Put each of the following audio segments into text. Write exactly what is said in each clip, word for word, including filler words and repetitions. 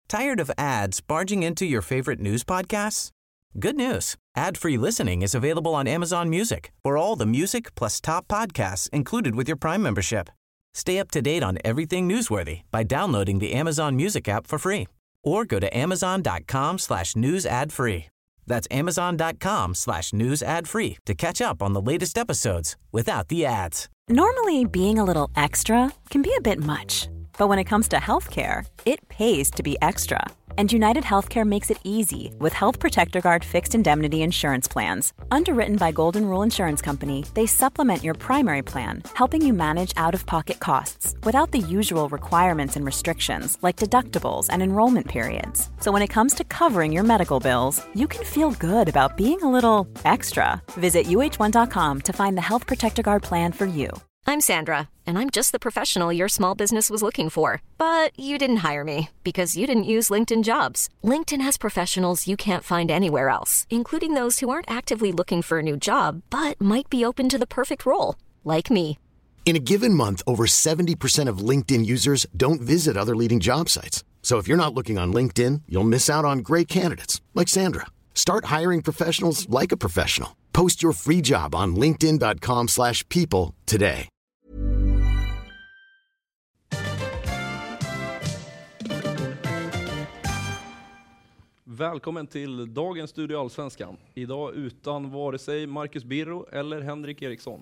Tired of ads barging into your favorite news podcasts? Good news. Ad-free listening is available on Amazon Music for all the music plus top podcasts included with your Prime membership. Stay up to date on everything newsworthy by downloading the Amazon Music app for free or go to amazon.com slash news ad free. That's amazon.com slash news ad free to catch up on the latest episodes without the ads. Normally, being a little extra can be a bit much, but when it comes to healthcare, it pays to be extra. And United Healthcare makes it easy with Health Protector Guard fixed indemnity insurance plans. Underwritten by Golden Rule Insurance Company, they supplement your primary plan, helping you manage out-of-pocket costs without the usual requirements and restrictions like deductibles and enrollment periods. So when it comes to covering your medical bills, you can feel good about being a little extra. Visit U H one dot com to find the Health Protector Guard plan for you. I'm Sandra, and I'm just the professional your small business was looking for. But you didn't hire me because you didn't use LinkedIn Jobs. LinkedIn has professionals you can't find anywhere else, including those who aren't actively looking for a new job, but might be open to the perfect role, like me. In a given month, over seventy percent of LinkedIn users don't visit other leading job sites. So if you're not looking on LinkedIn, you'll miss out on great candidates, like Sandra. Start hiring professionals like a professional. Post your free job on linkedin.com slash people today. Välkommen till dagens Studio Allsvenskan. Idag utan vare sig Marcus Birro eller Henrik Eriksson.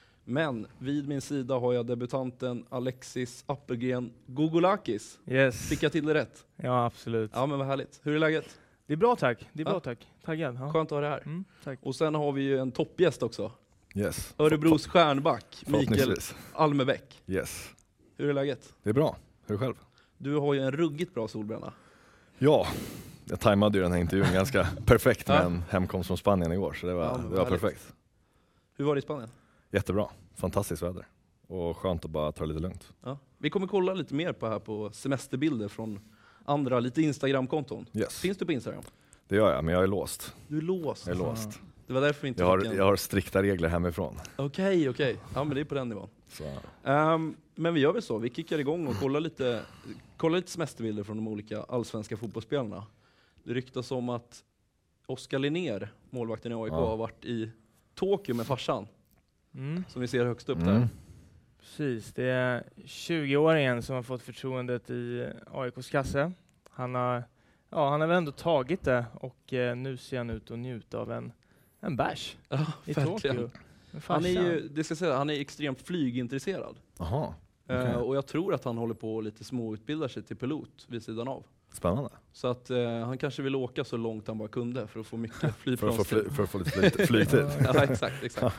Men vid min sida har jag debutanten Alexis Appelgren Gogolakis. Yes. Fick jag till det rätt? Ja, absolut. Ja, men vad härligt. Hur är läget? Det är bra, tack. Det är bra, ja. tack. Taggad. Ja. Skönt att ha det här. Mm, tack. Och sen har vi ju en toppgäst också. Yes. Örebros stjärnback, Mikael Almebäck. Yes. Hur är läget? Det är bra. Hur är det själv? Du har ju en ruggigt bra solbränna. Ja, jag tajmade ju den här intervjun ganska perfekt med ja. en hemkomst från Spanien igår. Så det var, ja, det var perfekt. Hur var det i Spanien? Jättebra. Fantastiskt väder. Och skönt att bara ta det lite lugnt. Ja. Vi kommer kolla lite mer på här på semesterbilder från andra, lite Instagram-konton. Yes. Finns du på Instagram? Det gör jag, men jag är låst. Du är låst? Jag är låst. Det var därför vi inte jag har, fick en... jag har strikta regler hemifrån. Okej, okay, okej. Okay. Ja, men det är på den nivån. Så. Um, men vi gör väl så. Vi kickar igång och kollar lite, kollar lite semesterbilder från de olika allsvenska fotbollsspelarna. Det ryktas om att Oskar Linnér, målvakten i A I K, ja. har varit i Tokyo med farsan. Mm. Som vi ser högst upp mm. där. Precis, det är tjugoåringen som har fått förtroendet i A I K:s kasse. Han har, ja, han har väl ändå tagit det och eh, nu ser han ut att njuta av en, en bärs ja, i verkligen. Tokyo. Han är ju, det ska jag säga, han är extremt flygintresserad. Aha, okay. uh, och jag tror att han håller på att lite småutbildar sig till pilot vid sidan av. Spännande. Så att uh, han kanske vill åka så långt han bara kunde för att få mycket flygplanstid. för, för, för att få lite flyg, flygtid. Ja, exakt, exakt.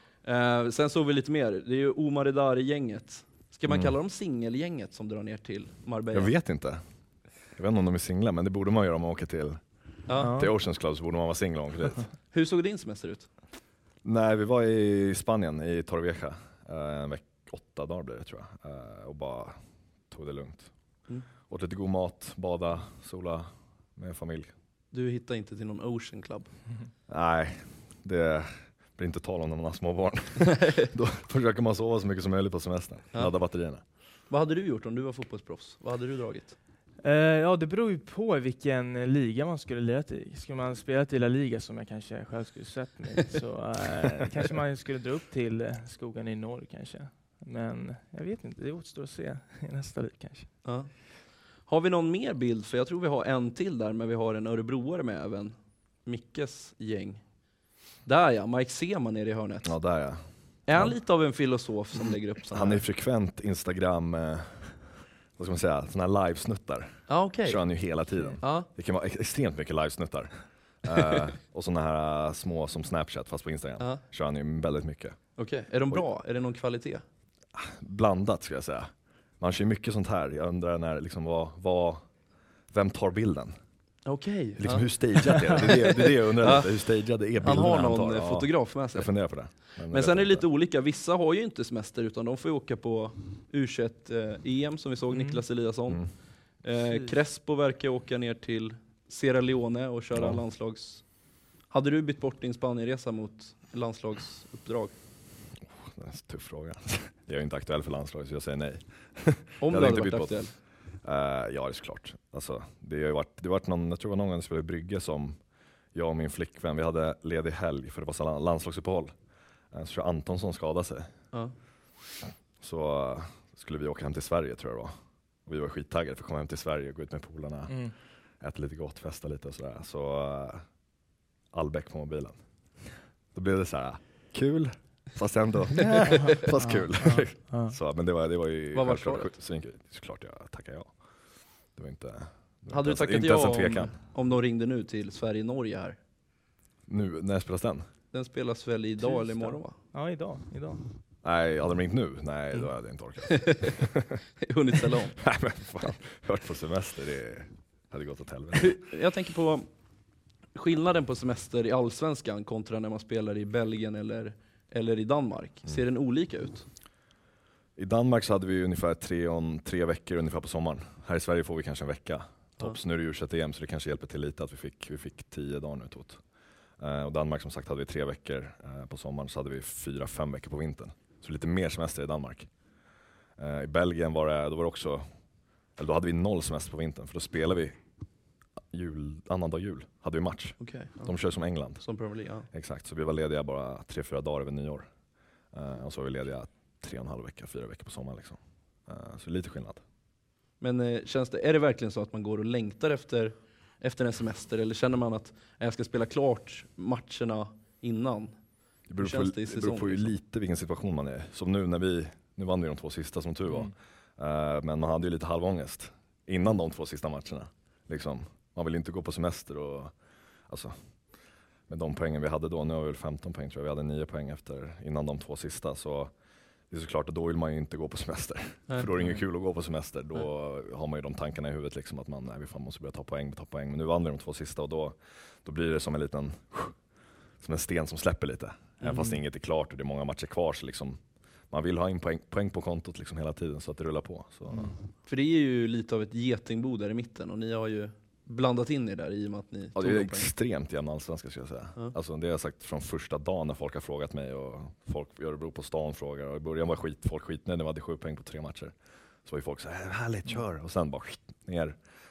Uh, sen såg vi lite mer. Det är ju Omar Edari-gänget. Ska man mm. kalla dem singelgänget som drar ner till Marbella? Jag vet inte. Jag vet inte om de är singlar, men det borde man göra om man åker till, ja. till Oceans Club, så borde man vara singel och åka dit. Hur såg din semester ut? Nej, vi var i Spanien, i Torrevieja. En veck, åtta dagar blev det, tror jag. Och bara tog det lugnt. Mm. Åt lite god mat, bada, sola med familj. Du hittar inte till någon Ocean Club? Mm. Nej, det blir inte tal om när man har små barn. Då försöker man sova så mycket som möjligt på semestern. Ja. Ladda batterierna. Vad hade du gjort om du var fotbollsproffs? Vad hade du dragit? Uh, ja, det beror ju på vilken liga man skulle lira till. Skulle man spela till La Liga, som jag kanske själv skulle sett mig, så uh, kanske man skulle dra upp till uh, skogen i norr kanske. Men jag vet inte, det återstår att se i nästa liga kanske. Ja. Har vi någon mer bild? För jag tror vi har en till där, men vi har en örebroare med även. Mickes gäng. Där ja, Mike Seman nere i hörnet. Ja, där ja. Är han ja. lite av en filosof som lägger upp sådana Han är här? frekvent Instagram, eh, vad ska man säga, sådana här livesnuttar. Ja, okej. Okay. Kör han ju hela tiden. Ja. Det kan vara extremt mycket livesnuttar. uh, och sådana här uh, små som Snapchat, fast på Instagram. Ja. Kör han ju väldigt mycket. Okej, okay. Är de bra? Är det någon kvalitet? Blandat, ska jag säga. Man kör mycket sånt här. Jag undrar när, liksom, vad, vad, vem tar bilden? Okej. Okay. Liksom, ja. Hur stageat är det? Det är det, det, är det jag undrar ja. lite. Hur stageat är bilden han har någon han tar? fotograf med sig. Jag funderar på det. Men, Men sen är det lite olika. Vissa har ju inte semester, utan de får ju åka på U tjugoett E M som vi såg, mm. Niklas Eliasson. Mm. Eh, Crespo verkar åka ner till Sierra Leone och köra ja. landslags... Hade du bytt bort din Spanienresa mot landslagsuppdrag? Det är en tuff fråga. Jag är inte aktuell för landslaget, så jag säger nej. Om jag du hade varit aktuell? Uh, ja, det är såklart. Alltså, det har ju varit, det har varit någon, jag tror det var någon gång jag spelade i Brygge som jag och min flickvän, vi hade ledig helg för det var så landslagsuppehåll. Uh, så tror jag Antonsson skadade sig. Ja. Så uh, skulle vi åka hem till Sverige tror jag det var. Och vi var skittaggade för att komma hem till Sverige och gå ut med polarna. Mm. Äta lite gott, festa lite och sådär. Så uh, Albeck på mobilen. Då blev det så här kul. Fast ändå, fast kul. Ja, ja, ja. Så, men det var, det var ju... Vad var svaret? Såklart jag tackar ja. Det var inte... Det var Hade inte du tackat ja om, om de ringde nu till Sverige-Norge här? Nu, när spelas den? Den spelas väl idag Tusen. eller imorgon va? Ja, idag. idag. Nej, hade de ringt nu? Nej, mm. då hade jag inte orkat. Hunnit ställa om. Nej, men fan. Hört på semester, det hade gått åt helvete. Jag tänker på skillnaden på semester i Allsvenskan kontra när man spelar i Belgien eller... eller i Danmark. Ser mm. den olika ut? I Danmark så hade vi ungefär tre, on, tre veckor ungefär på sommaren. Här i Sverige får vi kanske en vecka. Tops. Ja. Nu är det U tjugoett E M så det kanske hjälper till lite att vi fick, vi fick tio dagar nu tot. Uh, och Danmark som sagt hade vi tre veckor uh, på sommaren, så hade vi fyra, fem veckor på vintern. Så lite mer semester i Danmark. Uh, I Belgien var det, då var det också, eller då hade vi noll semester på vintern för då spelade vi jul, annandag jul hade vi match. Okay, ja. De kör som England. Som Premier League, ja. Exakt, så vi var lediga bara tre, fyra dagar över nyår. Uh, och så var vi lediga tre och en halv vecka, fyra veckor på sommaren liksom. Uh, så lite skillnad. Men eh, känns det, är det verkligen så att man går och längtar efter, efter en semester? Eller känner man att jag ska spela klart matcherna innan? Det beror, på, det, det beror på ju lite vilken situation man är. Som nu när vi, nu vann vi de två sista som tur var. Mm. Uh, men man hade ju lite halvångest innan de två sista matcherna. Liksom. Man vill inte gå på semester och alltså, med de poängen vi hade då, nu har vi väl femton poäng tror jag, vi hade nio poäng efter innan de två sista, så det är såklart att då vill man ju inte gå på semester. Nej. För då är det inget kul att gå på semester, då nej. Har man ju de tankarna i huvudet liksom att man, nej, vi fan måste börja ta poäng, ta poäng, men nu vann vi de två sista och då, då blir det som en liten, som en sten som släpper lite. Mm. Även fast inget är klart och det är många matcher kvar så liksom, man vill ha in poäng, poäng på kontot liksom hela tiden så att det rullar på. Så. Mm. För det är ju lite av ett getingbo där i mitten och ni har ju blandat in er där i och med att ni ja, det är extremt jämn allsvenska skulle jag säga. Ja. Alltså, det har jag sagt från första dagen när folk har frågat mig och folk i Örebro på stan frågar. Och i början var skit, folk skitnöjda när vi hade sju poäng på tre matcher. Så var ju folk så här, härligt, kör! Och sen bara skit ner.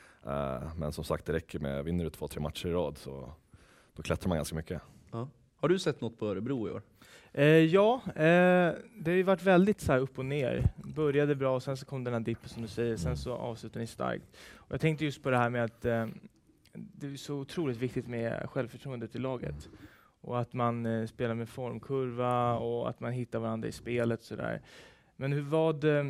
Uh, men som sagt, det räcker med, vinner du två, tre matcher i rad så då klättrar man ganska mycket. Ja. Har du sett något på Örebro i år? Eh, ja, eh, det har ju varit väldigt så här upp och ner. Började bra och sen så kom den här dippen som du säger, sen så avslutade ni starkt. Och jag tänkte just på det här med att eh, det är så otroligt viktigt med självförtroendet i laget. Och att man eh, spelar med formkurva och att man hittar varandra i spelet. Så där. Men hur, vad, eh,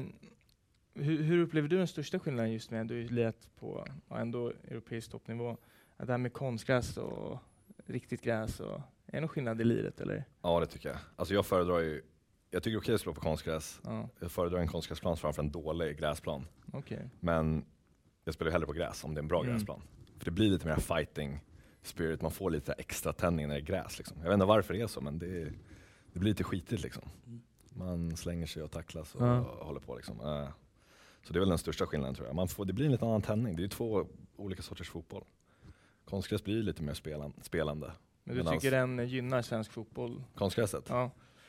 hur, hur upplever du den största skillnaden just med att du är lirat på ja, ändå europeisk toppnivå? Att det här med konstgräs och riktigt gräs och är det någon skillnad i liret eller? Ja, det tycker jag. Alltså jag föredrar ju, jag tycker det är okej att slå på konstgräs. Ja. Jag föredrar en konstgräsplan framför en dålig gräsplan. Okay. Men jag spelar hellre på gräs om det är en bra mm. gräsplan. För det blir lite mer fighting spirit, man får lite extra tändning när det är gräs liksom. Jag vet inte varför det är så, men det, är, det blir lite skitigt liksom. Man slänger sig och tacklas och, ja. och håller på liksom. Uh, så det är väl den största skillnaden tror jag. Man får, det blir en lite annan tändning, det är ju två olika sorters fotboll. Konstgräs blir lite mer spelan, spelande. Men du men tycker alltså, den gynnar svensk fotboll? Konstgräset? Ja.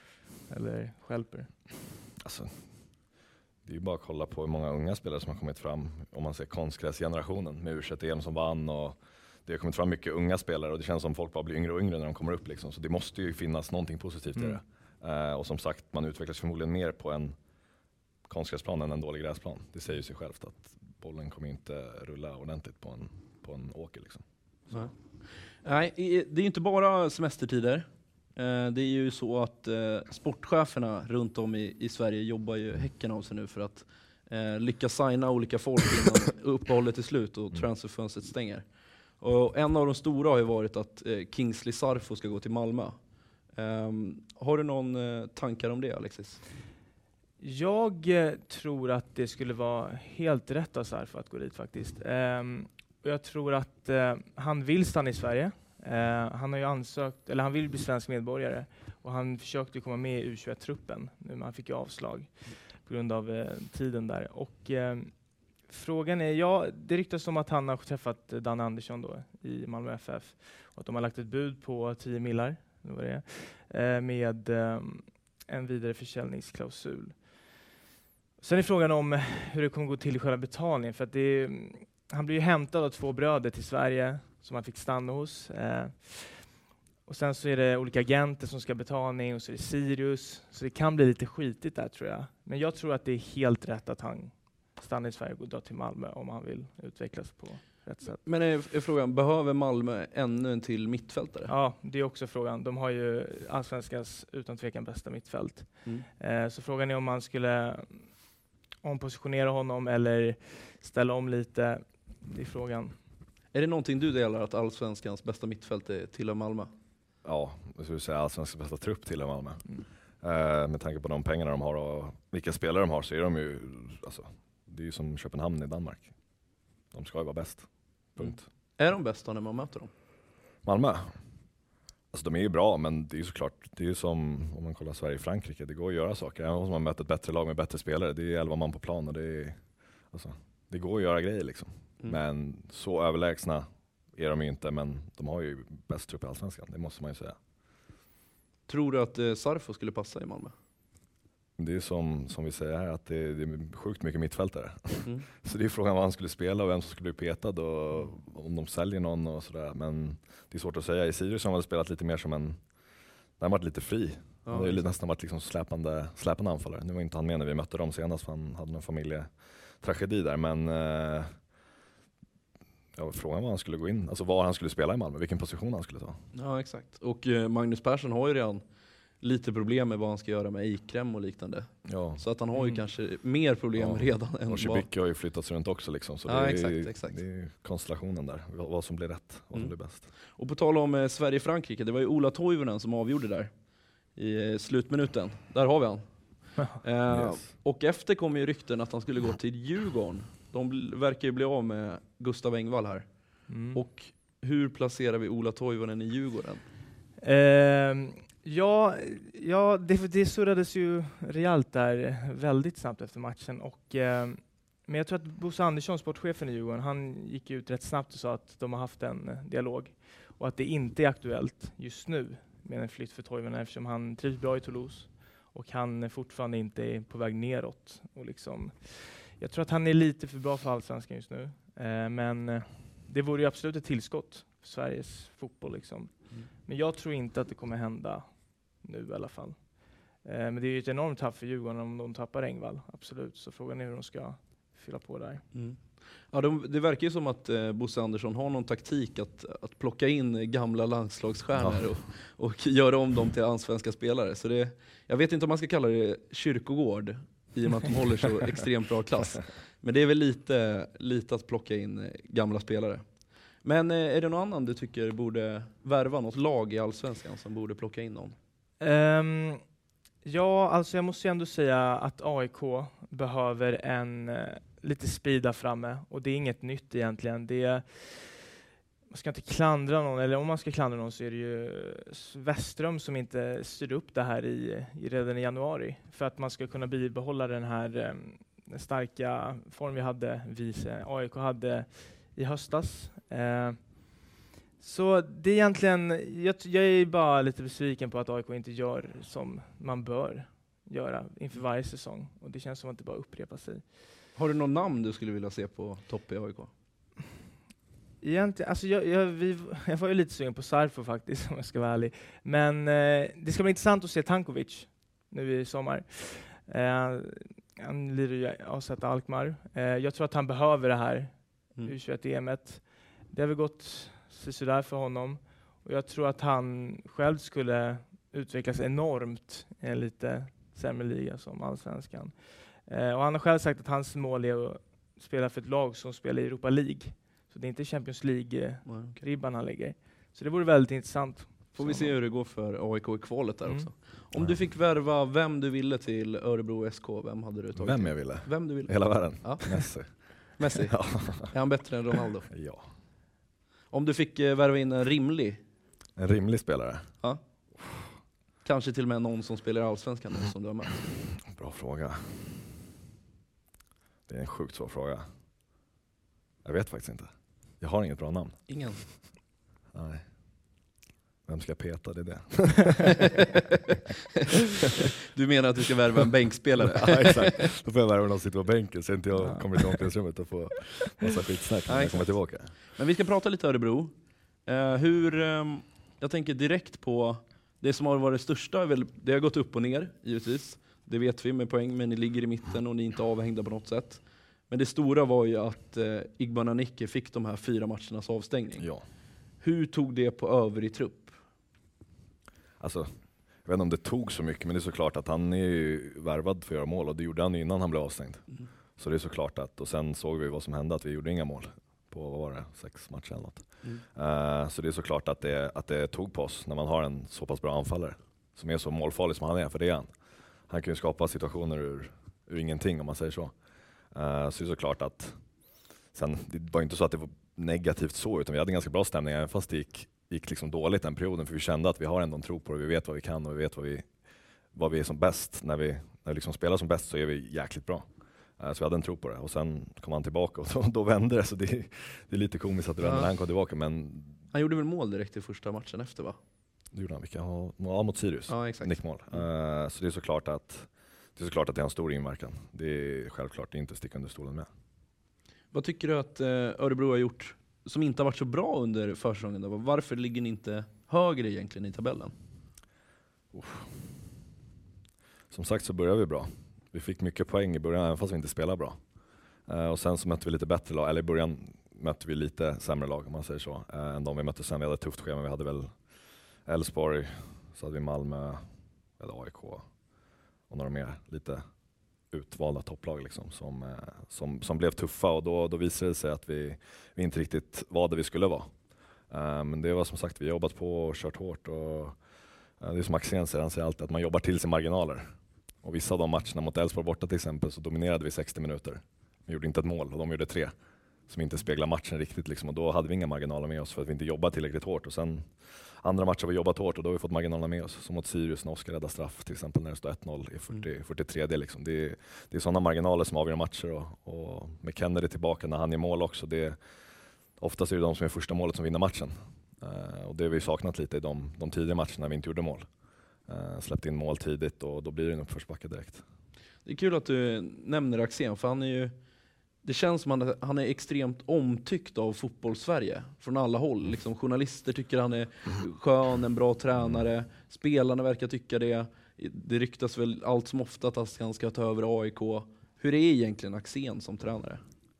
Eller stjälper? Alltså, det är ju bara att kolla på hur många unga spelare som har kommit fram. Om man ser konstgräsgenerationen med U tjugoett E M som vann. Och det har kommit fram mycket unga spelare och det känns som folk bara blir yngre och yngre när de kommer upp. Liksom. Så det måste ju finnas någonting positivt mm. i det. Uh, och som sagt, man utvecklas förmodligen mer på en konstgräsplan än en dålig gräsplan. Det säger ju sig självt att bollen kommer inte rulla ordentligt på en, på en åker. Liksom. Så. Nej, det är ju inte bara semestertider. Det är ju så att sportcheferna runt om i, i Sverige jobbar ju häcken av sig nu för att lyckas signa olika folk innan uppehållet är slut och transferfönstret stänger. Och en av de stora har ju varit att Kingsley Sarfo ska gå till Malmö. Har du någon tankar om det, Alexis? Jag tror att det skulle vara helt rätt av Sarfo att gå dit faktiskt. Jag tror att eh, han vill stanna i Sverige. Eh, han har ju ansökt, eller han vill bli svensk medborgare. Och han försökte komma med i U tjugoett-truppen. Nu, men han fick ju avslag på grund av eh, tiden där. Och eh, frågan är, ja, det ryktas om att han har träffat Dan Andersson då i Malmö F F. Och att de har lagt ett bud på tio millar vad det är, eh, med eh, en vidare försäljningsklausul. Sen är frågan om hur det kommer gå till i själva betalningen. För att det är, han blir ju hämtad av två bröder till Sverige som han fick stanna hos. Eh, och sen så är det olika agenter som ska ha betalning och så är det Sirius. Så det kan bli lite skitigt där tror jag. Men jag tror att det är helt rätt att han stannar i Sverige och går till Malmö om han vill utvecklas på rätt sätt. Men är, är frågan, behöver Malmö ännu en till mittfältare? Ja, det är också frågan. De har ju allsvenskans utan tvekan bästa mittfält. Mm. Eh, så frågan är om man skulle ompositionera honom eller ställa om lite. Det är frågan. Är det någonting du delar, att allsvenskans bästa mittfält är till Malmö? Ja, jag skulle säga allsvenskans bästa trupp till Malmö. Mm. Eh, med tanke på de pengarna de har och vilka spelare de har så är de ju, alltså, det är ju som Köpenhamn i Danmark. De ska ju vara bäst. Punkt. Mm. Är de bästa när man möter dem? Malmö? Alltså de är ju bra, men det är ju såklart, det är ju som om man kollar Sverige och Frankrike, det går att göra saker. Även om man möter ett bättre lag med bättre spelare, det är elva man på plan och det är, alltså, det går att göra grejer liksom. Mm. Men så överlägsna är de ju inte, men de har ju bäst trupp i allsvenskan, det måste man ju säga. Tror du att eh, Sarfo skulle passa i Malmö? Det är som, som vi säger här, att det, det är sjukt mycket mittfältare. Mm. Så det är frågan vad han skulle spela och vem som skulle bli petad och om de säljer någon och sådär. Men det är svårt att säga. I Sirius har han spelat lite mer som en, där han varit lite fri. Ja, han har ju nästan varit liksom släpande, släpande anfallare. Nu var inte han med när vi mötte dem senast för han hade en familjetragedi där. Men eh, ja, frågan var han skulle gå in, alltså var han skulle spela i Malmö, vilken position han skulle ta. Ja, exakt. Och eh, Magnus Persson har ju redan lite problem med vad han ska göra med Eikrem och liknande. Ja. Så att han har ju mm. kanske mer problem ja. redan än och Cibicki har ju flyttats runt också liksom. Så ja, det, exakt, är, exakt. det är konstellationen där, vad som blir rätt, vad mm. som blir bäst. Och på tal om eh, Sverige-Frankrike, det var ju Ola Toivonen som avgjorde där i eh, slutminuten. Där har vi han. eh, yes. Och efter kom ju rykten att han skulle gå till Djurgården. De bl- verkar ju bli av med Gustav Engvall här. Mm. Och hur placerar vi Ola Toivonen i Djurgården? Eh, Ja, ja det, det surrades ju rejält där väldigt snabbt efter matchen. Och, eh, men jag tror att Bosse Andersson, sportchefen i Djurgården, han gick ut rätt snabbt och sa att de har haft en eh, dialog. Och att det inte är aktuellt just nu med en flytt för Toivonen eftersom han trivs bra i Toulouse. Och han fortfarande inte är på väg neråt. Och liksom, jag tror att han är lite för bra för allsvenskan just nu. Eh, men eh, det vore ju absolut ett tillskott för Sveriges fotboll. Liksom. Mm. Men jag tror inte att det kommer hända nu i alla fall. Eh, men det är ju ett enormt tapp för Djurgården om de tappar Engvall, absolut. Så frågan är hur de ska fylla på där. Mm. Ja, de, det verkar ju som att eh, Bosse Andersson har någon taktik att, att plocka in gamla landslagsstjärnor ja. och, och göra om dem till allsvenska spelare. Så det, jag vet inte om man ska kalla det kyrkogård i och med att de håller så extremt bra klass. Men det är väl lite, lite att plocka in gamla spelare. Men eh, är det någon annan du tycker borde värva något lag i allsvenskan som borde plocka in någon? Um, ja, alltså jag måste ju ändå säga att A I K behöver en uh, lite speed där framme. Och det är inget nytt egentligen. Det är, man ska inte klandra någon, eller om man ska klandra någon så är det ju Westström som inte styr upp det här i, i redan i januari. För att man ska kunna bibehålla den här um, den starka form vi hade, vi, A I K hade i höstas. Uh, Så det är egentligen, jag, jag är bara lite besviken på att A I K inte gör som man bör göra inför varje säsong. Och det känns som att det bara upprepar sig. Har du någon namn du skulle vilja se på topp i A I K? Egentligen, alltså jag, jag, vi, jag var ju lite sugen på Sarfo faktiskt, om jag ska vara ärlig. Men eh, det ska bli intressant att se Tankovic nu i sommar. Eh, han lider ju avsatt Alkmaar. Eh, jag tror att han behöver det här mm. U tjugoett E M-et. Det har väl gått så där för honom. Och jag tror att han själv skulle utvecklas enormt i en lite sämre liga som allsvenskan. Eh, och han har själv sagt att hans mål är att spela för ett lag som spelar i Europa League. Så det är inte Champions League-ribban han lägger. Så det vore väldigt intressant. Får vi se hur det går för A I K i kvalet där mm. också. Om ja. du fick värva vem du ville till Örebro S K, vem hade du tagit? Vem jag ville? Vem du ville? Hela världen? Ja. Messi. Messi? Ja. Är han bättre än Ronaldo? Ja. Om du fick eh, värva in en rimlig? En rimlig spelare? Ja. Kanske till och med någon som spelar i allsvenskan nu som du har mött. Bra fråga. Det är en sjukt svår fråga. Jag vet faktiskt inte. Jag har inget bra namn. Ingen? Nej. Vem ska jag peta? Det är det. Du menar att du ska värva en bänkspelare? Ja, exakt. Då får jag värva någon som sitter på bänken så inte jag ja. kommer till omklädningsrummet och får massa skitsnack när jag kommer tillbaka. Men vi ska prata lite Örebro. Uh, hur, um, jag tänker direkt på det som har varit det största. Väl, det har gått upp och ner, givetvis. Det vet vi med poäng, men ni ligger i mitten och ni är inte avhängda på något sätt. Men det stora var ju att uh, Igban Anike fick de här fyra matchernas avstängning. Ja. Hur tog det på övrig trupp? Alltså, jag vet inte om det tog så mycket, men det är såklart att han är ju värvad för att göra mål och det gjorde han innan han blev avstängd. Mm. Så det är såklart att, och sen såg vi vad som hände, att vi gjorde inga mål på, vad var det, sex matcher eller något. Mm. Uh, så det är såklart att det, att det tog på oss när man har en så pass bra anfallare som är så målfarlig som han är, för det är han. Han kan ju skapa situationer ur, ur ingenting om man säger så. Uh, så det är såklart att, sen, det var inte så att det var negativt så, utan vi hade en ganska bra stämning, även fast det gick gick liksom dåligt den perioden, för vi kände att vi har ändå en tro på det, vi vet vad vi kan och vi vet vad vi, vad vi är som bäst. När vi, när vi liksom spelar som bäst så är vi jäkligt bra. Uh, så vi hade en tro på det och sen kom han tillbaka och då, då vände det, så det, det är lite komiskt att det vände när han kom tillbaka. Men han gjorde väl mål direkt i första matchen efter, va? Det gjorde han, vilka har ja, mot Sirius, ja, exakt. nickmål. Uh, så det är såklart att det är såklart att det har en stor inverkan. Det är självklart, det är inte stick under stolen med. Vad tycker du att uh, Örebro har gjort som inte har varit så bra under försäsongen då? Varför ligger ni inte högre egentligen i tabellen? Uff. Som sagt så började vi bra. Vi fick mycket poäng i början, även fast vi inte spelade bra. Uh, och sen så mötte vi lite bättre lag, eller i början mötte vi lite sämre lag om man säger så, uh, än de vi mötte sen. Vi hade ett tufft schema, vi hade väl Elfsborg, så hade vi Malmö, eller A I K och några mer lite utvalda topplag liksom, som, eh, som, som blev tuffa, och då, då visade det sig att vi, vi inte riktigt var det vi skulle vara. Uh, men det var som sagt, vi har jobbat på och kört hårt, och uh, det är som Axén säger, han säger alltid att man jobbar till sig marginaler. Och vissa av de matcherna mot Elfsborg borta till exempel så dominerade vi sextio minuter. Vi gjorde inte ett mål och de gjorde tre som inte speglar matchen riktigt liksom, och då hade vi inga marginaler med oss för att vi inte jobbade tillräckligt hårt. Och sen andra matcher har vi jobbat hårt och då har vi fått marginalerna med oss. Som mot Sirius när Oskar räddar straff till exempel när det står ett noll i fyrtio, fyrtiotre. Liksom. Det, är, det är sådana marginaler som avgör matcher, och, och med Kennedy tillbaka när han är mål också. Det, oftast är det de som är första målet som vinner matchen. Uh, och det har vi saknat lite i de, de tidiga matcherna när vi inte gjorde mål. Uh, släppte in mål tidigt och då blir det en uppförsbacke direkt. Det är kul att du nämner Axén, för han är ju, det känns som att han är extremt omtyckt av fotbollssverige från alla håll. Liksom, journalister tycker han är skön, en bra tränare. Spelarna verkar tycka det. Det ryktas väl allt som ofta att han ska ta över A I K. Hur är egentligen Axén som tränare?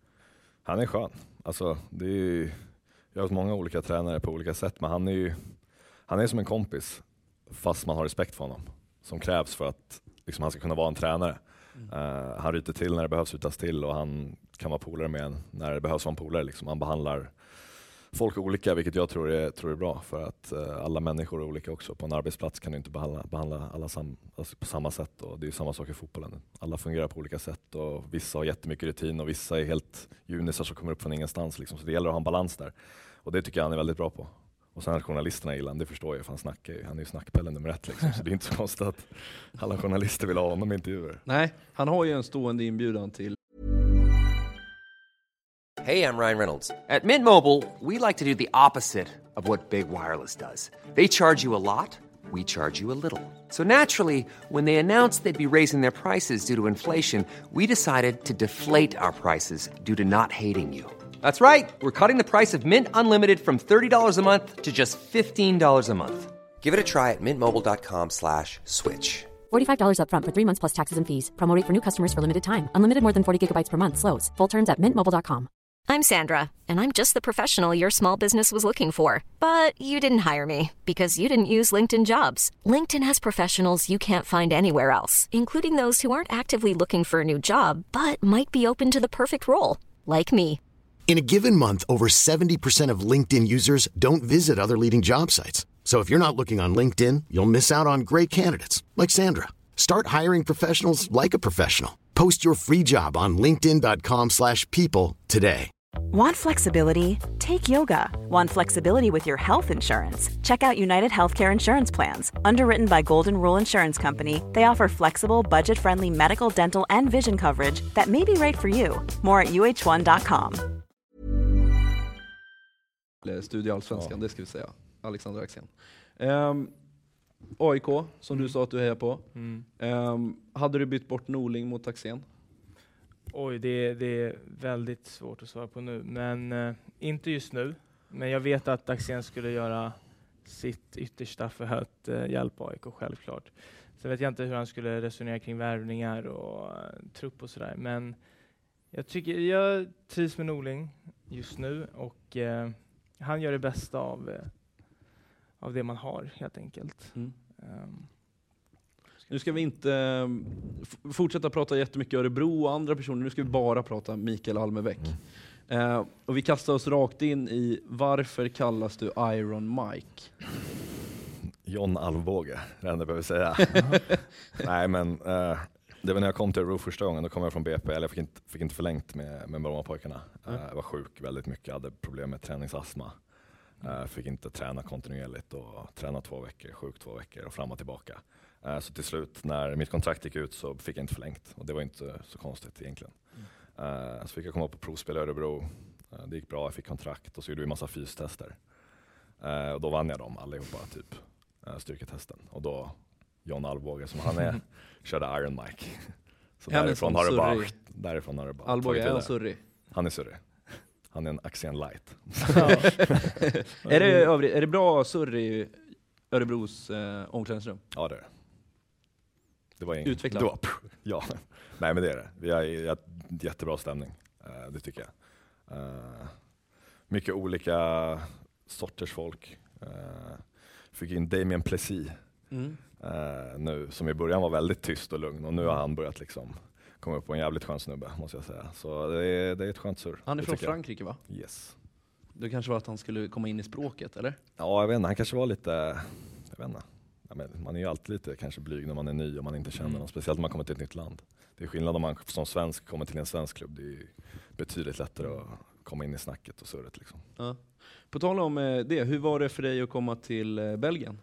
Han är skön. Alltså, det är, jag har haft många olika tränare på olika sätt, men han är ju han är som en kompis, fast man har respekt för honom, som krävs för att liksom, han ska kunna vara en tränare. Mm. Uh, han ryter till när det behövs rytas till, och han kan vara polare med en när det behövs vara en polare. Liksom. Han behandlar folk olika, vilket jag tror är, tror är bra, för att uh, alla människor är olika också. På en arbetsplats kan du inte behandla, behandla alla sam, alltså på samma sätt, och det är samma sak i fotbollen. Alla fungerar på olika sätt, och vissa har jättemycket rutin och vissa är helt junisar som kommer upp från ingenstans. Liksom. Så det gäller att ha en balans där, och det tycker jag han är väldigt bra på. Och sen att journalisterna gillar, det förstår jag, för han snackar ju, han är ju snackpellen nummer ett liksom, så det är inte så konstigt att alla journalister vill ha honom i intervjuer. Nej, han har ju en stående inbjudan till. Hey, I'm Ryan Reynolds. At Mint Mobile, we like to do the opposite of what Big Wireless does. They charge you a lot, we charge you a little. So naturally, when they announced they'd be raising their prices due to inflation, we decided to deflate our prices due to not hating you. That's right. We're cutting the price of Mint Unlimited from thirty dollars a month to just fifteen dollars a month. Give it a try at mintmobile.com slash switch. forty-five dollars up front for three months plus taxes and fees. Promo rate for new customers for limited time. Unlimited more than forty gigabytes per month. Slows full terms at mint mobile dot com. I'm Sandra, and I'm just the professional your small business was looking for. But you didn't hire me because you didn't use LinkedIn Jobs. LinkedIn has professionals you can't find anywhere else, including those who aren't actively looking for a new job, but might be open to the perfect role, like me. In a given month, over seventy percent of LinkedIn users don't visit other leading job sites. So if you're not looking on LinkedIn, you'll miss out on great candidates like Sandra. Start hiring professionals like a professional. Post your free job on linkedin dot com slash people today. Want flexibility? Take yoga. Want flexibility with your health insurance? Check out United Healthcare Insurance Plans. Underwritten by Golden Rule Insurance Company, they offer flexible, budget-friendly medical, dental, and vision coverage that may be right for you. More at u h one dot com. Studie Allsvenskan, ja. Det ska vi säga. Alexander Axén. Um, A I K, som Mm. du sa att du hejar på. Mm. Um, hade du bytt bort Norling mot Axén? Oj, det, det är väldigt svårt att svara på nu. Men eh, inte just nu. Men jag vet att Axén skulle göra sitt yttersta för att eh, hjälpa A I K, självklart. Sen vet jag inte hur han skulle resonera kring värvningar och eh, trupp och sådär. Men jag tycker jag trivs med Norling just nu. Och eh, han gör det bästa av, eh, av det man har, helt enkelt. Mm. Um, Nu ska vi inte um, f- fortsätta prata jättemycket Örebro och andra personer. Nu ska vi bara prata Mikael Almebäck. Mm. Uh, och vi kastar oss rakt in i varför kallas du Iron Mike? John Alvbåge, det enda jag behöver säga. Nej men uh, det var när jag kom till Örebro första gången, då kom jag från B P, eller jag fick inte, fick inte förlängt med, med Brommapojkarna. Mm. Uh, jag var sjuk väldigt mycket, hade problem med träningsastma. Uh, fick inte träna kontinuerligt och träna två veckor, sjuk två veckor och fram och tillbaka. Uh, så till slut när mitt kontrakt gick ut så fick jag inte förlängt och det var inte så konstigt egentligen. Mm. Uh, så fick jag komma på provspel i Örebro, uh, det gick bra, jag fick kontrakt och så gjorde vi en massa fystester. Uh, och då vann jag dem allihopa, typ uh, styrketesten. Och då John Alvbåge som han är körde Iron Mike. Så därifrån har, det bara, därifrån har det bara Alvbåge är han surrig? Han är surrig. Han är en Axén light. är, det övrig, är det bra surr i Örebros eh, omklädningsrum? Ja det är det. Det var ingen... Utvecklat. Då, ja, nej men det är det. Vi har en jättebra stämning, uh, det tycker jag. Uh, mycket olika sorters folk. Uh, fick in Damien Plessis mm. uh, nu, som i början var väldigt tyst och lugn och nu har han börjat liksom komma upp på en jävligt skön snubbe, måste jag säga. Så det är, det är ett skönt surr. Han är från Frankrike va? Yes. Det kanske var att han skulle komma in i språket, eller? Ja, jag vet inte. Han kanske var lite, jag vet inte. Ja, men man är ju alltid lite kanske blyg när man är ny och man inte känner mm. någon, speciellt när man kommer till ett nytt land. Det är skillnad om man som svensk kommer till en svensk klubb. Det är ju betydligt lättare att komma in i snacket och surret liksom. Ja. På tal om det, hur var det för dig att komma till Belgien?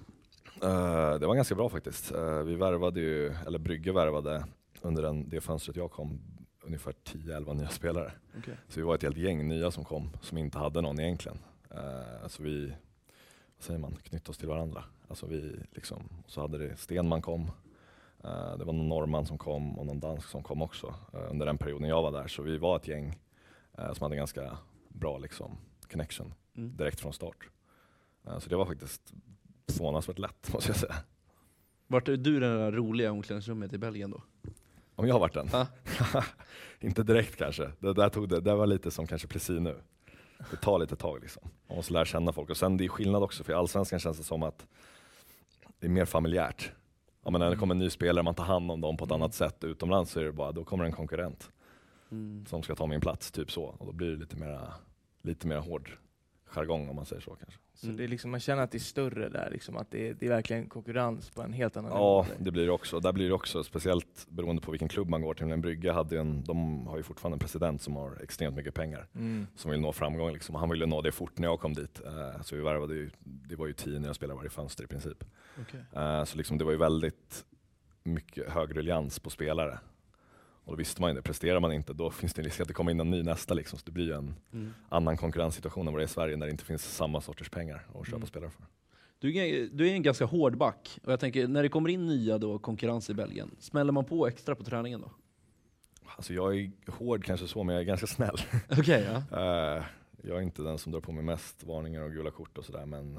Uh, det var ganska bra faktiskt. Uh, vi värvade ju, eller Brygge värvade under den, det fönstret jag kom, ungefär tio elva nya spelare. Okay. Så vi var ett helt gäng nya som kom, som inte hade någon egentligen. Uh, så vi, vad säger man, knytte oss till varandra. Alltså vi liksom, så hade det Stenman kom, uh, det var någon norrman som kom och någon dansk som kom också uh, under den perioden jag var där. Så vi var ett gäng uh, som hade ganska bra liksom connection mm. direkt från start. Uh, så det var faktiskt förvånansvärt lätt, måste jag säga. Vart är du det där roliga omklädningsrummet i Belgien då? Om jag har varit den? Ah. Inte direkt kanske. Det där tog det. Det var lite som kanske precis nu. Det tar lite tag liksom. Man måste lära känna folk. Och sen det är skillnad också, för i Allsvenskan känns det som att det är mer familjärt. Ja, men när det kommer en ny spelare, man tar hand om dem på ett mm. annat sätt. Utomlands så är det bara, då kommer en konkurrent mm. som ska ta min plats, typ så. Och då blir det lite mer, lite mer hård jargong om man säger så kanske. Så det är liksom, man känner att det är större där, liksom, att det är, det är verkligen konkurrens på en helt annan ja, nivå. Ja, det blir det också. Där blir det också, speciellt beroende på vilken klubb man går till. En Brygge hade en, de har ju fortfarande en president som har extremt mycket pengar, mm. som vill nå framgång. Liksom. Han ville nå det fort när jag kom dit. Uh, så vi värvade ju, det var ju tio nya spelare varje fönster i princip. Okay. Uh, så liksom det var ju väldigt mycket hög ruljans på spelare. Och då visste man ju det, presterar man inte, då finns det en risk att det kommer in en ny nästa liksom. Så det blir ju en mm. annan konkurrenssituation än vad det är i Sverige, där det inte finns samma sorters pengar att köpa mm. spelare för. Du är, du är en ganska hård back, och jag tänker, när det kommer in nya då, konkurrens i Belgien, smäller man på extra på träningen då? Alltså jag är hård kanske så, men jag är ganska snäll. Okay, ja. uh, jag är inte den som drar på mig mest varningar och gula kort och sådär, men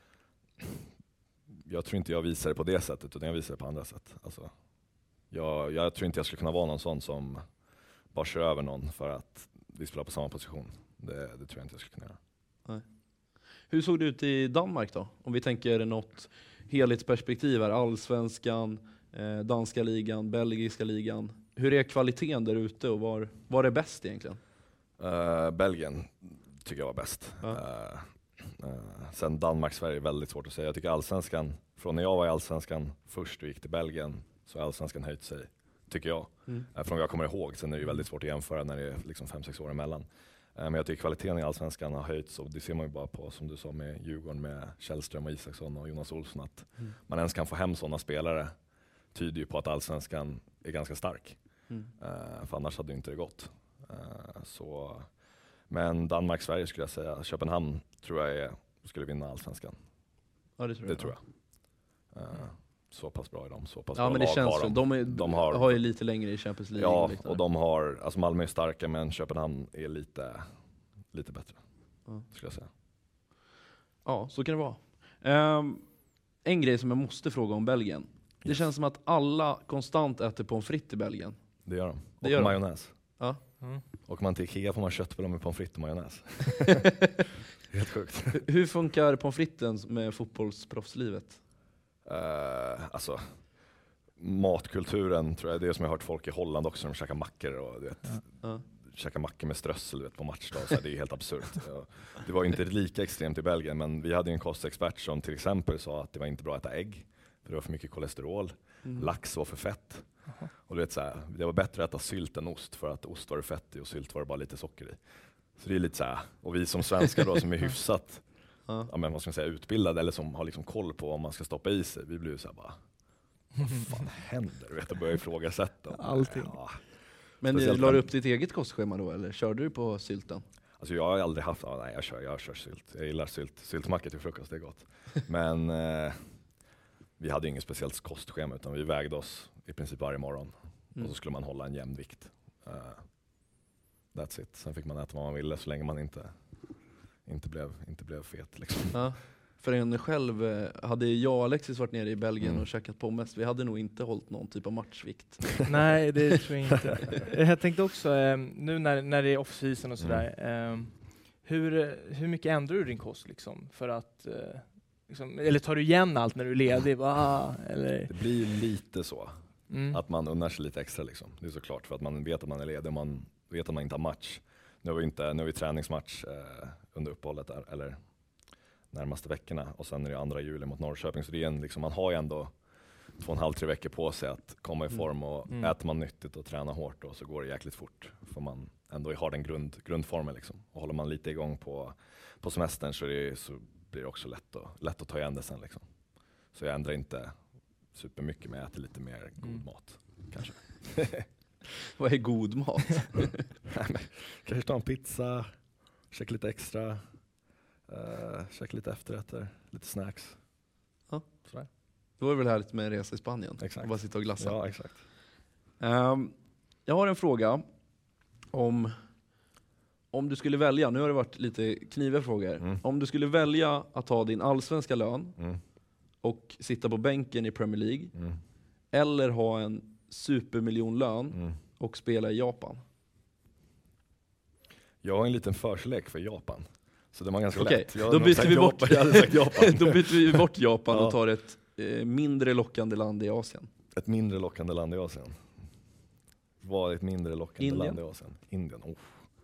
jag tror inte jag visar det på det sättet, utan jag visar det på andra sätt. Alltså, Jag, jag tror inte jag skulle kunna vara någon sån som bara kör över någon för att vi spelar på samma position. Det, det tror jag inte jag skulle kunna göra. Nej. Hur såg det ut i Danmark då? Om vi tänker något helhetsperspektiv här. Allsvenskan, eh, danska ligan, belgiska ligan. Hur är kvaliteten där ute och var, var är bäst egentligen? Uh, Belgien tycker jag var bäst. Ja. Uh, uh, sen Danmark, Sverige är väldigt svårt att säga. Jag tycker Allsvenskan, från när jag var i Allsvenskan först och gick till Belgien, så har Allsvenskan höjt sig, tycker jag. Mm. Från vad jag kommer ihåg, sen är det ju väldigt svårt att jämföra när det är liksom fem sex år emellan. Men jag tycker kvaliteten i Allsvenskan har höjts, och det ser man ju bara på, som du sa, med Djurgården, med Källström och Isaksson och Jonas Olsson, att mm. man ens kan få hem sådana spelare tyder ju på att Allsvenskan är ganska stark. Mm. Uh, för annars hade det inte det gått. Uh, så. Men Danmark, Sverige skulle jag säga. Köpenhamn tror jag är skulle vinna allsvenskan. Ja, det tror det jag. Tror jag. Uh, så pass bra är de. Så pass ja, bra men det känns har så. de. De, är, de har, har ju lite längre i Champions League. Ja, och, och de har, alltså Malmö är starka, men Köpenhamn är lite, lite bättre. Ja. Skulle jag säga. Ja, så kan det vara. Um, en grej som jag måste fråga om Belgien. Det Yes. känns som att alla konstant äter pommes frites i Belgien. Det gör de. Det Och gör de. majonnäs. Ja. Mm. Och man till Ikea får man köttbullar med pommes frites och majonnäs. Helt sjukt. Hur funkar pommes fritesen med fotbollsproffslivet? Uh, alltså, matkulturen tror jag, det är som jag har hört folk i Holland också, de käkar mackor och du vet, Ja. Ja. käkar mackor med strössel vet, på matchdag, så här, det är helt absurt. Ja. Det var inte lika extremt i Belgien, men vi hade en kostexpert som till exempel sa att det var inte bra att äta ägg, för det var för mycket kolesterol, Mm. lax var för fett. Och du vet, så här, det var bättre att äta sylt än ost, för att ost var det fett i och sylt var det bara lite socker i. Så det är lite så här, och vi som svenskar då som är hyfsat Ja. ja, men vad ska man säga, utbildade eller som har liksom koll på om man ska stoppa i sig, vi blir ju så här bara, vad fan händer? Du vet, och börjar ifrågasätta. Allting. Ja. Men Speciellt la du när- upp ditt eget kostschema då, eller körde du på sylten? Alltså jag har aldrig haft, ja, nej jag kör, jag kör sylt. Jag gillar sylt. Syltmacka till frukost, det är gott. Men eh, vi hade inget speciellt kostschema, utan vi vägde oss i princip varje morgon. Mm. Och så skulle man hålla en jämn vikt. Uh, that's it. Sen fick man äta vad man ville så länge man inte, inte, blev, inte blev fet. Liksom. Ja. För en själv, eh, hade jag och Alexis varit nere i Belgien Mm. och käkat pommes, vi hade nog inte hållit någon typ av matchvikt. Nej, det tror jag inte. Jag tänkte också, eh, nu när, när det är off-season och sådär, Mm. eh, hur, hur mycket ändrar du din kost liksom? För att, eh, liksom, eller tar du igen allt när du är ledig? Va? Eller? Det blir lite så. Mm. Att man unnar sig lite extra liksom. Det är såklart, för att man vet att man är ledig och man vet att man inte har match. Nu har vi, inte, nu har vi träningsmatch eh, under uppehållet där, eller närmaste veckorna, och sen är det andra juli mot Norrköping, så det är en, liksom, man har ju ändå två och en halv, tre veckor på sig att komma i form, och Mm. äter man nyttigt och tränar hårt då, så går det jäkligt fort, för man ändå har den grund, grundformen liksom. Och håller man lite igång på, på semestern så, det, så blir det också lätt att, lätt att ta igen det sen liksom. Så jag ändrar inte supermycket, men jag äter lite mer god Mm. mat kanske. Vad är god mat? Kanske ta en pizza, käka lite extra, uh, käka lite efterrätter, lite snacks. Ja. Sådär. Det var väl härligt med en resa i Spanien. Exakt. Och bara sitta och glassa. Ja, exakt. Um, jag har en fråga om, om du skulle välja, nu har det varit lite kniviga frågor. Mm. Om du skulle välja att ta din allsvenska lön Mm. och sitta på bänken i Premier League, Mm. eller ha en supermiljonlön Mm. och spela i Japan. Jag har en liten förkärlek för Japan. Så det var ganska Okej, lätt. Jag då hade nog byter sagt vi Japan. bort- Jag hade sagt Japan. Då byter vi bort Japan Ja. och tar ett eh, mindre lockande land i Asien. Ett mindre lockande land i Asien. Vad är ett mindre lockande Indien. land i Asien? Indien. Oh.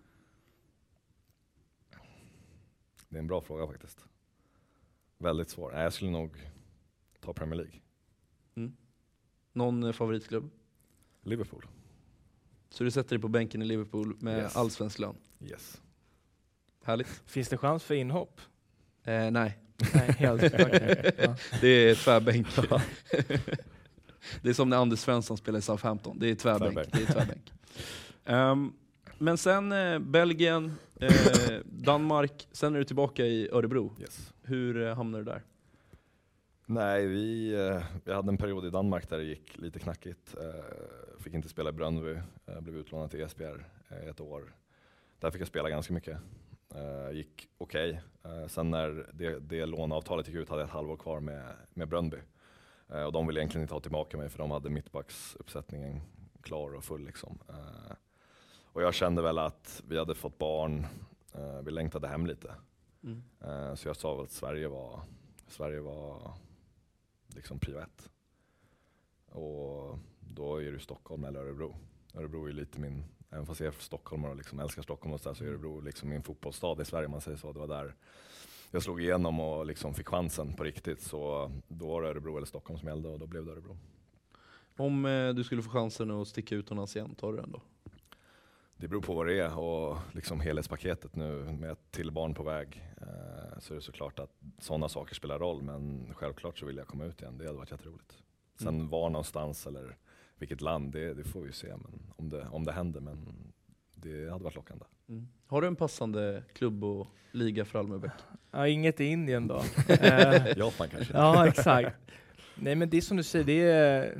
Det är en bra fråga faktiskt. Väldigt svår. Nej, jag skulle nog ta Premier League. Någon eh, favoritklubb? Liverpool. Så du sätter dig på bänken i Liverpool med Yes. allsvensk lön. Yes. Härligt. Finns det chans för inhopp? Eh, nej, Nej, helt okej. Ja. det är tvärbänk. Det är som när Anders Svensson spelar i Southampton. Det är tvärbänk. Tvärbänk. Det är tvärbänk. um, men sen eh, Belgien, eh, Danmark, sen är du tillbaka i Örebro. Yes. Hur eh, hamnar du där? Nej, vi, eh, vi hade en period i Danmark där det gick lite knackigt. Eh, fick inte spela i Brøndby, eh, blev utlånad till Esbjerg eh, ett år. Där fick jag spela ganska mycket. Eh, gick okej. Okay. Eh, sen när det, det låneavtalet gick ut hade jag ett halvår kvar med, med Brøndby. Eh, och de ville egentligen inte ha tillbaka mig, för de hade mittbacksuppsättningen klar och full. Liksom. Eh, och jag kände väl att vi hade fått barn, eh, vi längtade hem lite. Mm. Eh, så jag sa väl att Sverige var, Sverige var liksom prio ett. Och då är det Stockholm eller Örebro. Örebro är lite min, även fast jag är stockholmare och liksom älskar Stockholm och så, där, så är Örebro liksom min fotbollsstad i Sverige, man säger så. Det var där jag slog igenom och liksom fick chansen på riktigt. Så då var det Örebro eller Stockholm som gällde, och då blev det Örebro. Om eh, du skulle få chansen att sticka utomlands igen, tar du den då? Det beror på vad det är, och liksom helhetspaketet nu med ett till barn på väg, eh, så är det såklart att sådana saker spelar roll, men självklart så vill jag komma ut igen. Det hade varit jätteroligt. Sen Mm. var någonstans eller vilket land, det, det får vi se, men om det, om det händer, men det hade varit lockande. Mm. Har du en passande klubb och liga för Almebäck? Ja, inget i Indien då. Japan kanske. Ja, exakt. Nej, men det är som du säger, det är,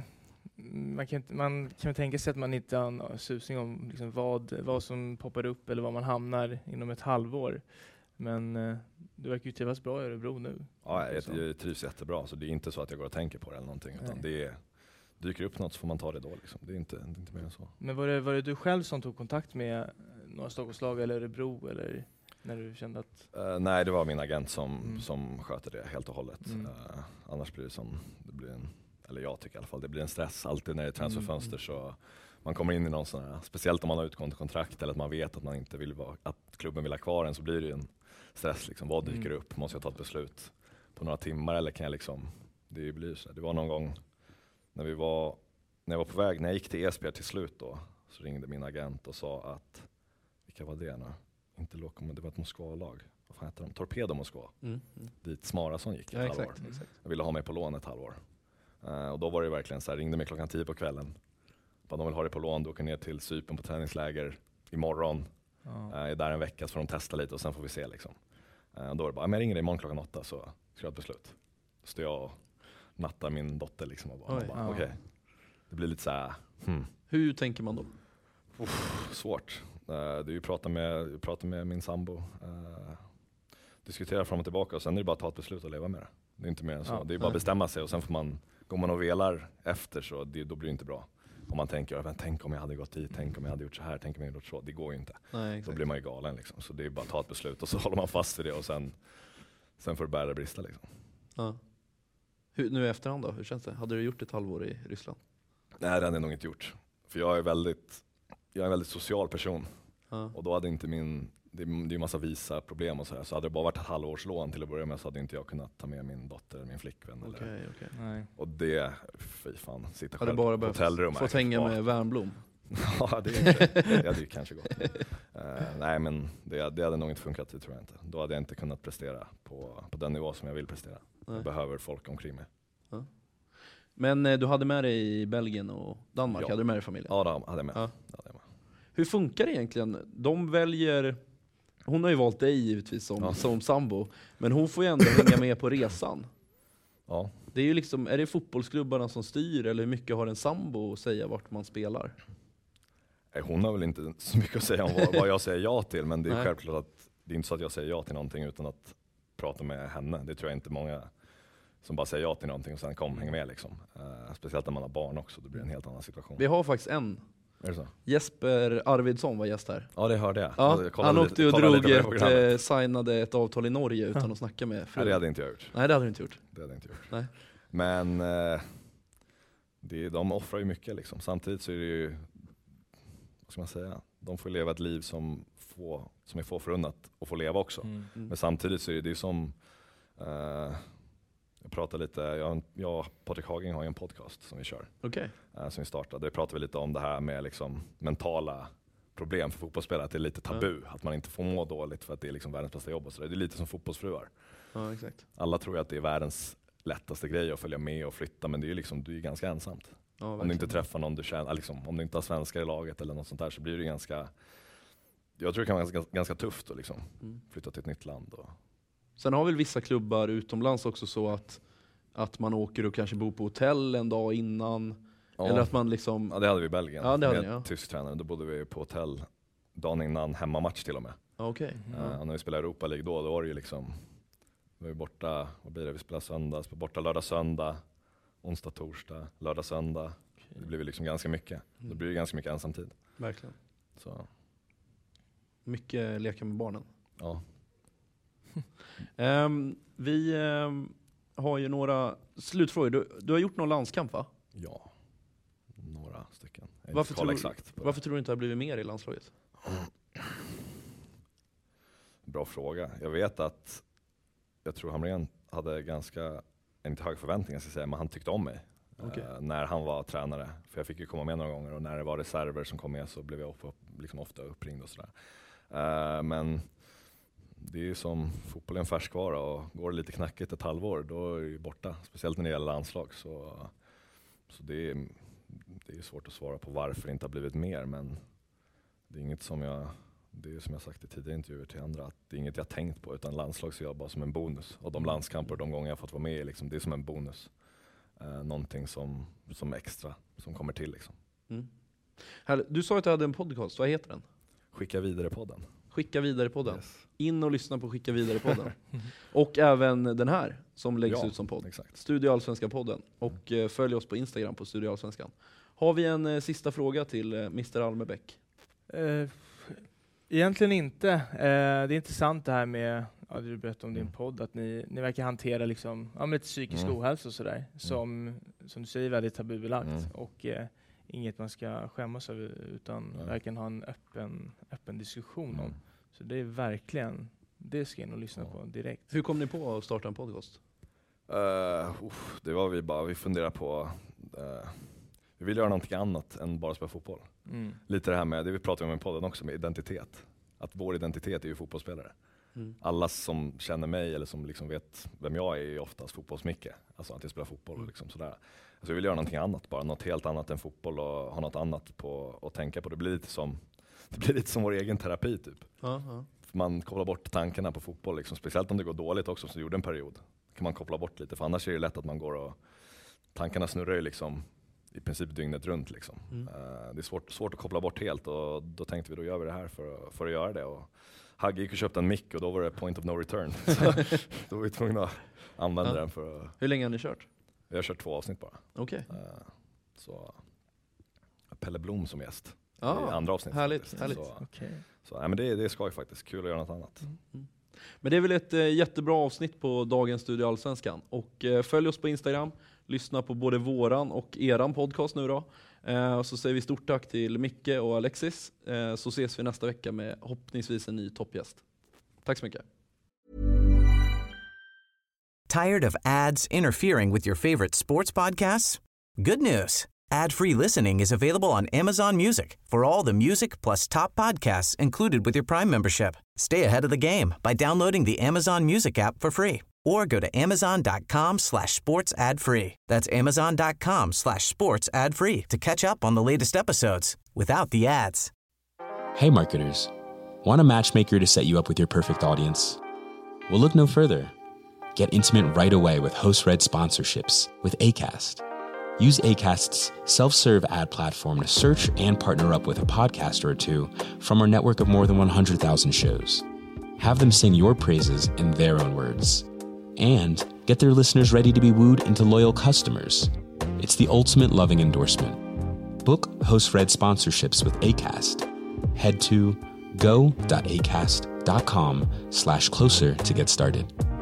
man kan man kan tänka sig att man inte har en susning om liksom vad, vad som poppar upp eller var man hamnar inom ett halvår. Men eh, du verkar ju trivas bra i Örebro nu. Ja, jag, jag trivs jättebra, så det är inte så att jag går och tänker på det eller någonting, utan det är, dyker upp något så får man ta det då liksom. Det är inte, det är inte mer än så. Men var det, var det du själv som tog kontakt med några Stockholmslag eller Örebro, eller när du kände att... Uh, nej, det var min agent som, mm. som sköter det helt och hållet. Mm. Uh, annars blir det som, det blir en, eller jag tycker i alla fall, det blir en stress alltid när det är transferfönster. Mm. Så man kommer in i någon sån här, speciellt om man har utgående kontrakt eller att man vet att man inte vill vara, att klubben vill ha kvar en, så blir det ju en stress liksom. Vad dyker mm. upp? Måste jag ta ett beslut på några timmar eller kan jag liksom, det blir så. Det var någon gång när vi var, när jag var på väg, när jag gick till Esbjerg till slut då, så ringde min agent och sa att, vilka var det nu? Inte Lokom, men det var ett Moskva-lag. Vad fan heter de? Torpedo Moskva. Mm. Mm. Dit Smarason gick ett ja, halvår. exakt, exakt. Jag ville ha mig på lån ett halvår. Uh, och då var det verkligen så här, ringde mig klockan tio på kvällen. Bara, de vill ha det på lån, du åker ner till Cypern på träningsläger imorgon. Ja. Uh, är där en vecka så får de testa lite och sen får vi se liksom. Uh, och då var det bara, men jag ringer dig imorgon klockan åtta så ska jag ha ett beslut. Så står jag och nattar min dotter liksom och bara, bara ja. okej. Okay. Det blir lite så här, hmm. Hur tänker man då? Uff, svårt. Uh, det är ju prata med, prata med min sambo. Uh, diskutera fram och tillbaka och sen är det bara att ta ett beslut och leva med det. Det är inte mer än så. Ja, det är bara att bestämma sig och sen får man, går man och velar efter så det, då blir det inte bra. Om man tänker, tänk om jag hade gått dit, tänk om jag hade gjort så här, tänk om jag hade gjort så. Det går ju inte. Nej, då blir man ju galen liksom. Så det är bara att ta ett beslut och så håller man fast vid det och sen, sen får det bära brista liksom. Ja. Hur, nu i efterhand då, hur känns det? Hade du gjort ett halvår i Ryssland? Nej, det hade jag nog inte gjort. För jag är väldigt, jag är en väldigt social person. Ja. Och då hade inte min, det, det är ju massa visa problem och så här. Så hade det bara varit ett halvårslån till att börja med så hade inte jag kunnat ta med min dotter, min flickvän. Okay, eller. Okay. Nej. Och det, fy fan, sitta hade själv bara på hotellrum. Fått hänga med Värnblom. Ja, det, är, det hade ju kanske gått. uh, nej, men det, det hade nog inte funkat, det tror jag inte. Då hade jag inte kunnat prestera på, på den nivå som jag vill prestera. Nej. Jag behöver folk omkring mig. Ja. Men eh, du hade med dig i Belgien och Danmark, ja. hade du med dig i familjen? Ja, det hade jag med. Ja. Det hade jag med. Hur funkar det egentligen? De väljer, hon har ju valt dig givetvis som, ja. som sambo, men hon får ju ändå hänga med på resan. Ja. Det är ju liksom, är det fotbollsklubbarna som styr eller hur mycket har en sambo att säga vart man spelar? Hon har väl inte så mycket att säga om vad, vad jag säger ja till, men det är Nej. självklart att det är inte så att jag säger ja till någonting utan att prata med henne. Det tror jag inte många som bara säger ja till någonting och sen kom häng med liksom. Uh, speciellt när man har barn också, då blir det en helt annan situation. Vi har faktiskt en. Är det så? Jesper Arvidsson var gäst här. Ja, det hörde jag. Ja, jag han åkte lite, och drog ett, eh, signade ett avtal i Norge utan att snacka med Nej, det hade inte jag gjort. Nej, det hade du inte gjort. Det hade jag inte gjort. Nej. Men eh, det, de offrar ju mycket liksom. Samtidigt så är det ju, vad ska man säga, de får leva ett liv som, få, som är få förunnat och få leva också. Mm. Mm. Men samtidigt så är det ju som, eh, jag pratar lite, jag, jag och Patrik Hagen har ju en podcast som vi kör. Okay. Eh, som vi startade. Där pratar vi lite om det här med liksom mentala problem för fotbollsspelare. Att det är lite tabu. Ja. Att man inte får må dåligt för att det är liksom världens bästa jobb. Och så det är lite som fotbollsfruar. Ja, exakt. Alla tror ju att det är världens lättaste grej att följa med och flytta. Men det är ju liksom, du är ganska ensamt. Ja, om du inte träffar någon du känner, liksom, om du inte har svenskar i laget eller något sånt där så blir det ganska, jag tror det kan vara ganska, ganska tufft att liksom mm. flytta till ett nytt land. Och... Sen har väl vissa klubbar utomlands också så att, att man åker och kanske bor på hotell en dag innan. Ja. Eller att man liksom... Ja, det hade vi i Belgien. Ja, det hade med ni, ja. tysk tränare. Då bodde vi på hotell dagen innan hemmamatch till och med. Okay. Mm. Uh, när vi spelade Europa League då, då var det ju liksom, vi var borta, vad blir det? Vi spelade söndag, borta lördag, söndag, onsdag, torsdag, lördag, söndag. Okay. Det blir ju liksom ganska mycket. Mm. Då blir det ganska mycket ensamtid. Verkligen. Så. Mycket leka med barnen. Ja. um, vi um, har ju några slutfrågor. Du, du har gjort någon landskamp, va? Ja, några stycken. Varför tror, exakt varför tror du inte det har blivit mer i landslaget? Bra fråga. Jag vet att jag tror Hamrén hade ganska, inte hög förväntningar ska jag säga, men han tyckte om mig. Okay. Uh, när han var tränare. För jag fick ju komma med några gånger och när det var reserver som kom med så blev jag upp, upp, liksom ofta uppringd och sådär. Uh, men det är ju som fotboll är en färskvara och går det lite knackigt ett halvår då är det borta. Speciellt när det gäller landslag. Så, så det, är, det är svårt att svara på varför det inte har blivit mer. Men det är inget som jag, det är som jag sagt i tidigare intervjuer till andra, att det är inget jag tänkt på, utan landslag ser jag bara som en bonus. Och de landskamper, de gånger jag fått vara med, liksom, det är som en bonus. Eh, någonting som, som extra, som kommer till. Liksom. Mm. Här, du sa att du hade en podcast, vad heter den? Skicka vidare podden. Skicka vidare podden. Yes. In och lyssna på Skicka vidare podden. Och även den här som läggs Ja, ut som podd. exakt. Studio Allsvenska podden. Och mm. följ oss på Instagram på Studio Allsvenskan. Har vi en eh, sista fråga till eh, mister Almebäck? Uh, egentligen inte. Uh, det är intressant det här med, ja, du berättade om din podd, att ni, ni verkar hantera liksom, ja, med lite psykisk mm. ohälsa och sådär. Som, mm. som du säger, väldigt tabubelagt. Mm. Och uh, inget man ska skämmas över, utan mm. verkligen ha en öppen, öppen diskussion mm. om. Så det är verkligen, det ska jag in och lyssna ja. på direkt. Hur kom ni på att starta en podcast? Uh, uh, det var vi bara, vi funderade på, uh, vi vill göra någonting annat än bara spela fotboll. Mm. Lite det här med, det vi pratar om i podden också, med identitet. Att vår identitet är ju fotbollsspelare. Mm. Alla som känner mig eller som liksom vet vem jag är är oftast fotbollsmicke. Alltså att jag spelar fotboll och liksom sådär. Alltså vi vill göra någonting annat, bara något helt annat än fotboll och ha något annat på att tänka på. Det blir lite som, det blir lite som vår egen terapi typ. Uh-huh. Man kopplar bort tankarna på fotboll, liksom, speciellt om det går dåligt också, som det gjorde en period. Kan man koppla bort lite, för annars är det lätt att man går och tankarna snurrar ju liksom i princip dygnet runt liksom. Mm. Uh, det är svårt, svårt att koppla bort helt, och då tänkte vi, då gör vi det här för, för att göra det. Och Hagge gick och köpte en mick och då var det point of no return. Så då var vi tvungna att använda ja. den för att... Hur länge har ni kört? Vi har kört två avsnitt bara. Okej. Okay. Uh, så Pelle Blom som gäst. Ah, i andra avsnitt. Härligt, härligt. Så, okay. så nej, men det, det är skoj faktiskt. Kul att göra något annat. Mm. Mm. Men det är väl ett eh, jättebra avsnitt på dagens Studio Allsvenskan. Och eh, följ oss på Instagram. Lyssna på både våran och eran podcast nu då. Eh, och så säger vi stort tack till Micke och Alexis. Eh, så ses vi nästa vecka med hoppningsvis en ny toppgäst. Tack så mycket. Tired of ads interfering with your favorite sports podcasts? Good news. Ad-free listening is available on Amazon Music for all the music plus top podcasts included with your Prime membership. Stay ahead of the game by downloading the Amazon Music app for free or go to amazon.com slash sports ad free. That's amazon.com slash sports ad free to catch up on the latest episodes without the ads. Hey marketers, want a matchmaker to set you up with your perfect audience? Well, look no further. Get intimate right away with host-read sponsorships with Acast. Use Acast's self-serve ad platform to search and partner up with a podcaster or two from our network of more than one hundred thousand shows. Have them sing your praises in their own words. And get their listeners ready to be wooed into loyal customers. It's the ultimate loving endorsement. Book host-read sponsorships with Acast. Head to go.acast.com slash closer to get started.